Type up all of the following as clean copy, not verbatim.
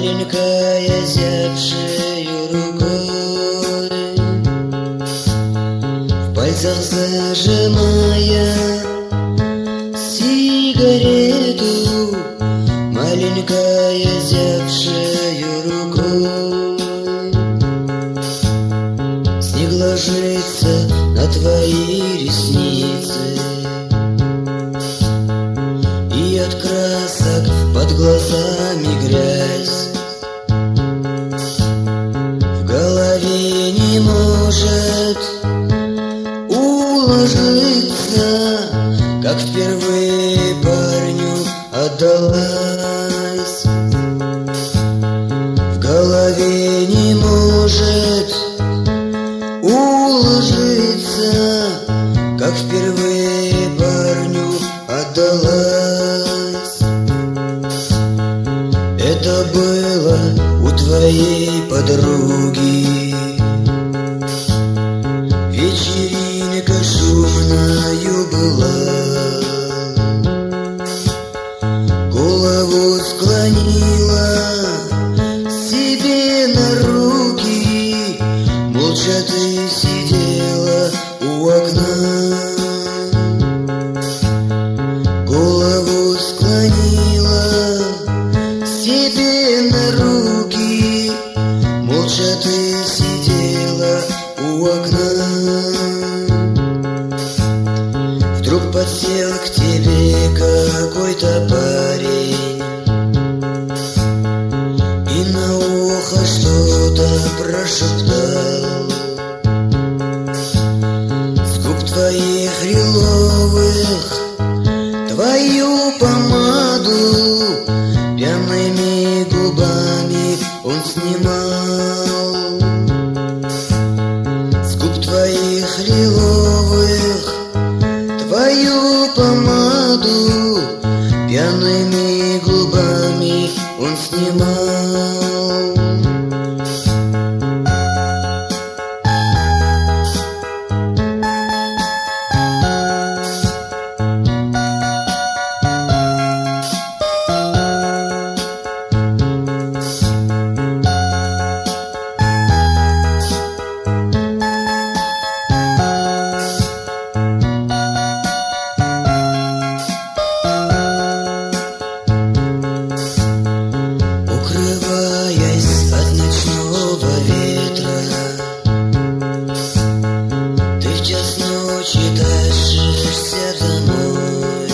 маленькая зябшею рукой, в пальцах зажимая сигарету, маленькая зябшею рукой. Снег ложится на твои ресницы, и от красок под глазами грязь. В голове не может уложиться, как впервые парню отдалась. В голове не может уложиться, как впервые парню отдалась. Это было у твоей подруги, вечеринка шумною была. Голову склонила себе на руки, молча ты сидела у окна. Голову склонила себе на руки, молча ты сидела у окна. Вдруг подсел к тебе какой-то парень и на ухо что-то прошептал. С губ твоих лиловых твою помаду пьяными губами он снимал. С губ твоих лиловых твою помаду пьяными губами он снимал. Укрываясь от ночного ветра, ты в час ночи тащишься домой.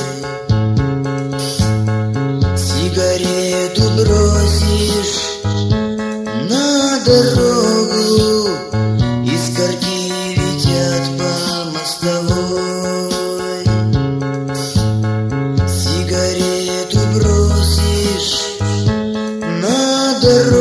Сигарету бросишь на дорогу, искорки летят по мостовой. Сигарету бросишь на дорогу,